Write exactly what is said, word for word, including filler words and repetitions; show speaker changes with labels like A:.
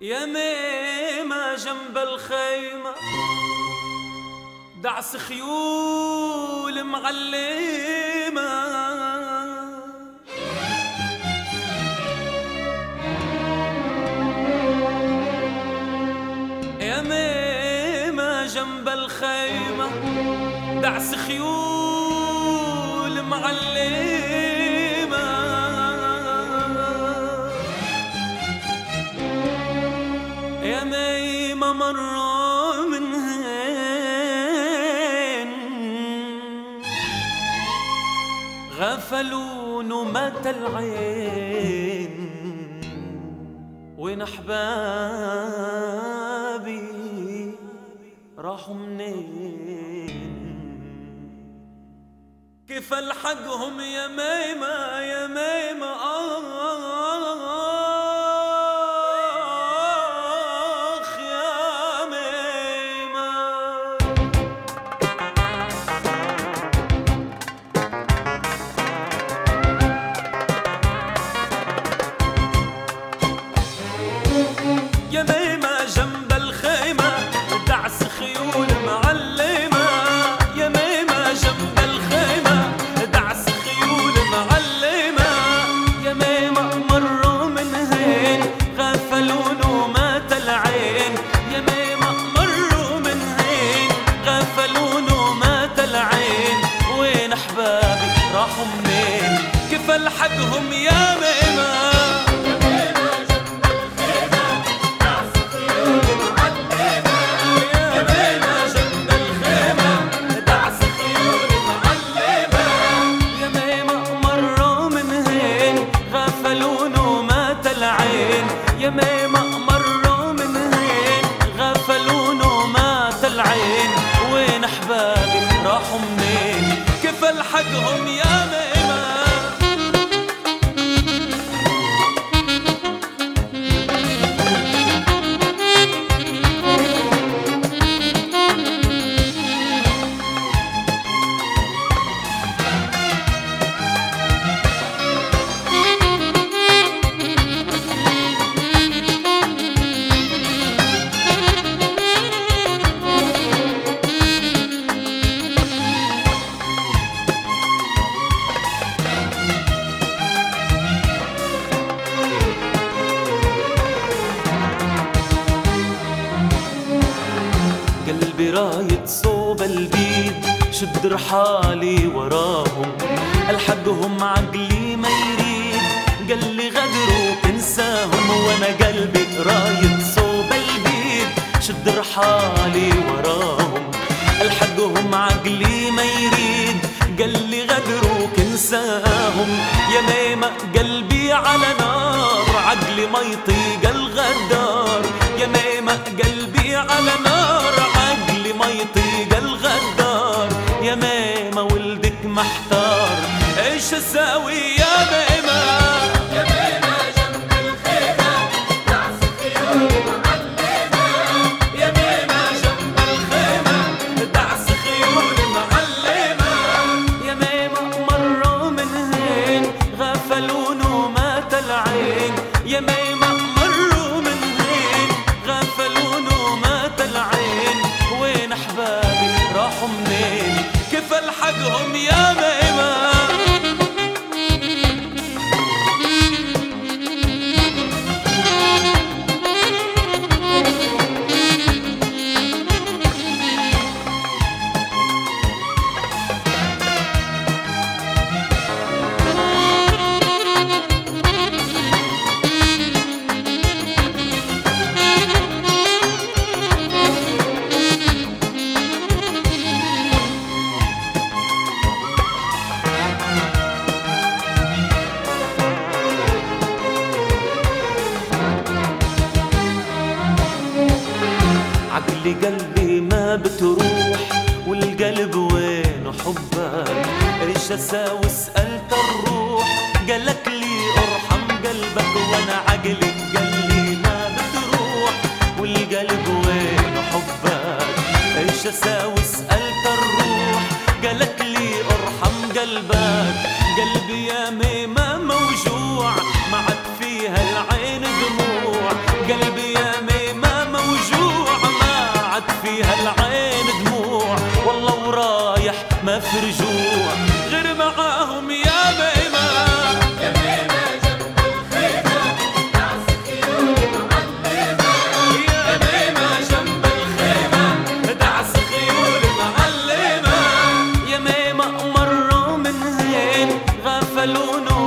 A: يا ميمة جنب الخيمة دعس خيول معلمة، يا ميمة جنب الخيمة دعس خيول معلمة، يا ميمة مرة من هين غفلون ومات العين، وين أحبابي راحوا منين؟ كيف ألحقهم يا ميمة يا ميمة آخ يا ميمة. يا ميمة جنب الخيمة دعس خيول معلمة، يا ميمة جنب الخيمة دعس خيول معلمة، يا ميمة مروا من هين غفلون ومات العين، يا ميمة مروا من هين غفلون ومات العين، وين أحبابي راحوا منين؟ كيف ألحقهم يا ميمة؟ يا ميمة مروا من هين غفلون ومات العين، وين أحبابي راحوا منين؟ كيف ألحقهم يا ميمة؟ قلبي رايد صوب البيد شد رحالي وراهم، الحقهم عقلي ما يريد قال لي غدروا تنساهم، وانا قلبي رايد صوب البيد شد رحالي وراهم، الحقهم عقلي ما يريد قال لي غدروا تنساهم، يا ميمة قلبي على نار عقلي ما يطيق الغدار، يا ميمة قلبي على نار عقلي ما يطيق الغدار، يا ميمة ولدك محتار ايش اساوي يا ميمة؟
B: يا ميمة جنب الخيمة دعس خيول معلمة،
A: يا ميمة جنب الخيمة دعس خيول معلمة، يا ميمة مروا من هين غفلون ومات العين، يا ميمة مروا من هين غفلون ومات العين، وين أحبابي راحوا منين؟ كيف ألحقهم يا ميمة؟ عقلي قلبي ما بتروح والقلب وين حبك، ايش اساوي سألت الروح قالك لي ارحم قلبك، وانا عقلي قلبي ما بتروح والقلب وين حبك، ايش اساوي سألت الروح قالك لي ارحم قلبك، قلبي يا ميمة موجوع ما عاد فيها العين دموع، قلبي يا عليها العين دموع، والله ورايح ما في رجوع غير معاهم يا ميمة.
B: يميمة جنب الخيمة دعس خيول معلمة.
A: يا ميمة جنب الخيمة دعس خيول معلمة. يا ميمة مروا من هين غفلوا